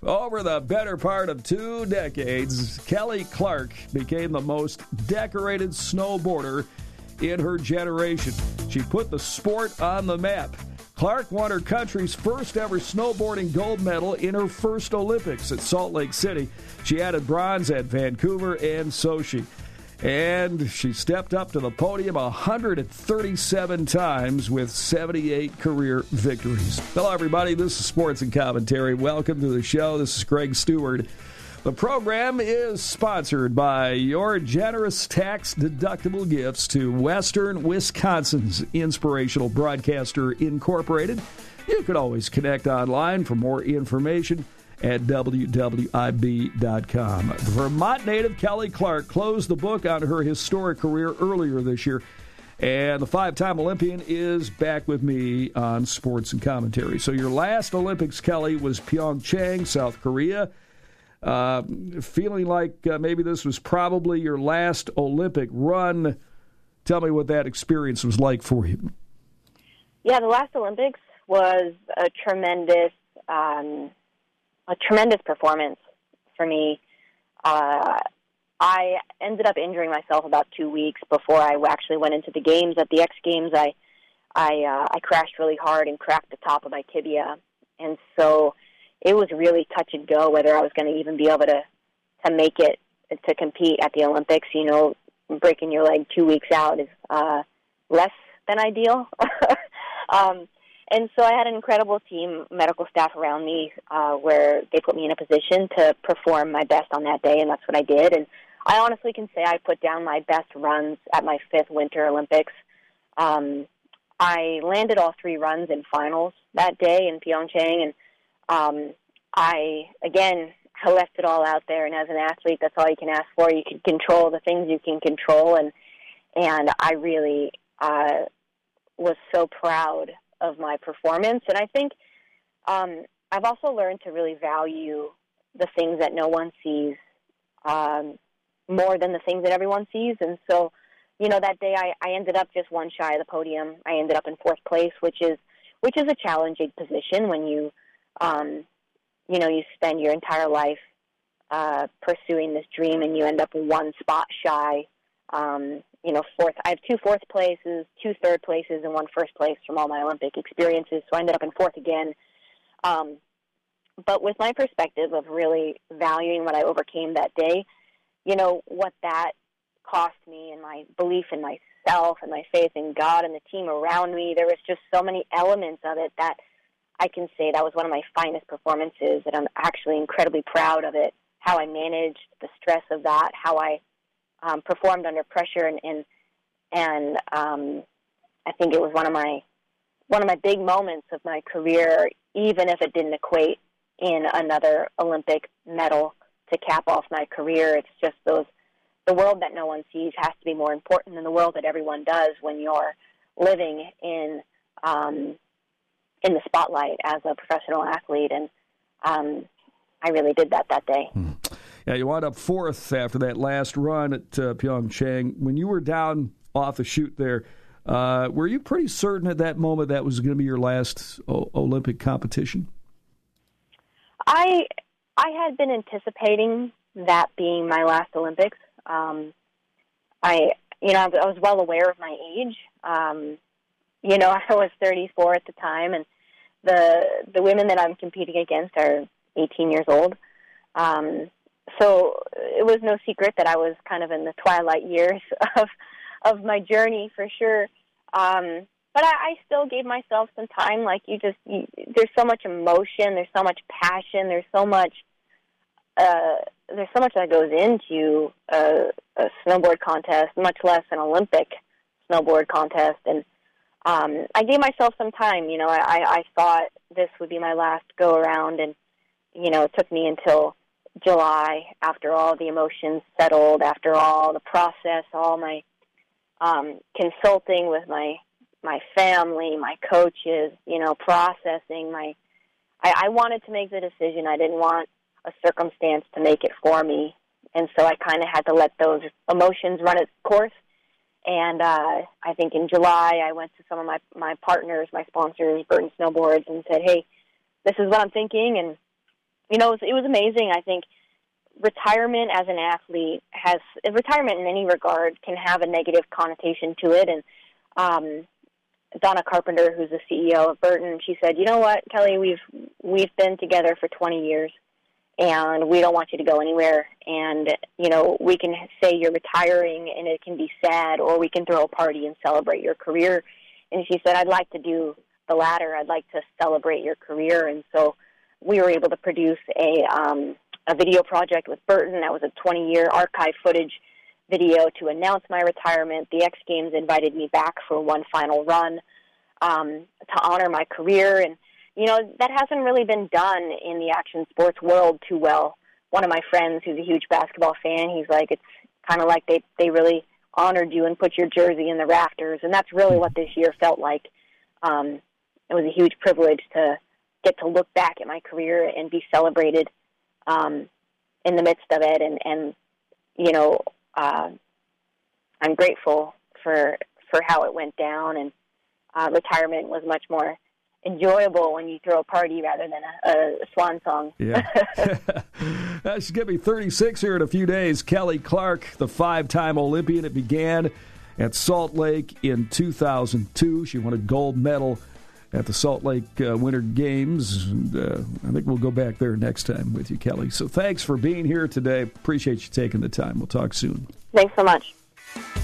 Over the better part of 2 decades, Kelly Clark became the most decorated snowboarder in her generation. She put the sport on the map. Clark won her country's first ever snowboarding gold medal in her first Olympics at Salt Lake City. She added bronze at Vancouver and Sochi. And she stepped up to the podium 137 times with 78 career victories. Hello, everybody. This is Sports and Commentary. Welcome to the show. This is Greg Stewart. The program is sponsored by your generous tax-deductible gifts to Western Wisconsin's Inspirational Broadcaster Incorporated. You can always connect online for more information at wwib.com. Vermont native Kelly Clark closed the book on her historic career earlier this year, and the 5-time Olympian is back with me on Sports and Commentary. So your last Olympics, Kelly, was Pyeongchang, South Korea. Feeling like maybe this was probably your last Olympic run. Tell me what that experience was like for you. Yeah, the last Olympics was a tremendous performance for me. I ended up injuring myself about 2 weeks before I actually went into the games. At the X Games, I crashed really hard and cracked the top of my tibia, and so it was really touch and go whether I was going to even be able to make it to compete at the Olympics. You know, breaking your leg 2 weeks out is less than ideal. And so I had an incredible team, medical staff around me, where they put me in a position to perform my best on that day, and that's what I did. And I honestly can say I put down my best runs at my 5th Winter Olympics. I landed all 3 runs in finals that day in Pyeongchang, and I left it all out there. And as an athlete, that's all you can ask for. You can control the things you can control, and I really was so proud of my performance. And I think I've also learned to really value the things that no one sees more than the things that everyone sees. And so, you know, that day I ended up just one shy of the podium. I ended up in 4th place, which is a challenging position when you spend your entire life pursuing this dream and you end up one spot shy. 4th. I have 2 4th places, 2 3rd places, and 1 1st place from all my Olympic experiences. So I ended up in 4th again. But with my perspective of really valuing what I overcame that day, you know, what that cost me and my belief in myself and my faith in God and the team around me, there was just so many elements of it that I can say that was one of my finest performances, and I'm actually incredibly proud of it, how I managed the stress of that, how I performed under pressure, and I think it was one of my big moments of my career, even if it didn't equate in another Olympic medal to cap off my career. It's just the world that no one sees has to be more important than the world that everyone does when you're living in the spotlight as a professional athlete, and I really did that day. Yeah, you wound up 4th after that last run at Pyeongchang. When you were down off the chute there, were you pretty certain at that moment that was going to be your last Olympic competition? I had been anticipating that being my last Olympics. I was well aware of my age. I was 34 at the time, and the women that I'm competing against are 18 years old. So it was no secret that I was kind of in the twilight years of my journey, for sure. But I still gave myself some time. Like there's so much emotion, there's so much passion, there's so much that goes into a snowboard contest, much less an Olympic snowboard contest. And I gave myself some time. You know, I thought this would be my last go around, and it took me until July, after all the emotions settled, after all the process, all my consulting with my family, my coaches, processing I wanted to make the decision. I didn't want a circumstance to make it for me. And so I kind of had to let those emotions run its course. And I think in July I went to some of my partners, my sponsors, Burton Snowboards, and said, hey, this is what I'm thinking. And, it was amazing. I think retirement as an athlete retirement in any regard can have a negative connotation to it. And Donna Carpenter, who's the CEO of Burton, she said, "You know what, Kelly, we've been together for 20 years, and we don't want you to go anywhere. And, we can say you're retiring, and it can be sad, or we can throw a party and celebrate your career." And she said, "I'd like to do the latter. I'd like to celebrate your career." And so we were able to produce a video project with Burton. That was a 20-year archive footage video to announce my retirement. The X Games invited me back for one final run to honor my career. And, that hasn't really been done in the action sports world too well. One of my friends who's a huge basketball fan, he's like, it's kind of like they really honored you and put your jersey in the rafters. And that's really what this year felt like. It was a huge privilege to get to look back at my career and be celebrated in the midst of it. And I'm grateful for how it went down, and retirement was much more enjoyable when you throw a party rather than a swan song. Yeah. She's going to be 36 here in a few days. Kelly Clark, the 5-time Olympian. It began at Salt Lake in 2002. She won a gold medal at the Salt Lake Winter Games. And, I think we'll go back there next time with you, Kelly. So thanks for being here today. Appreciate you taking the time. We'll talk soon. Thanks so much.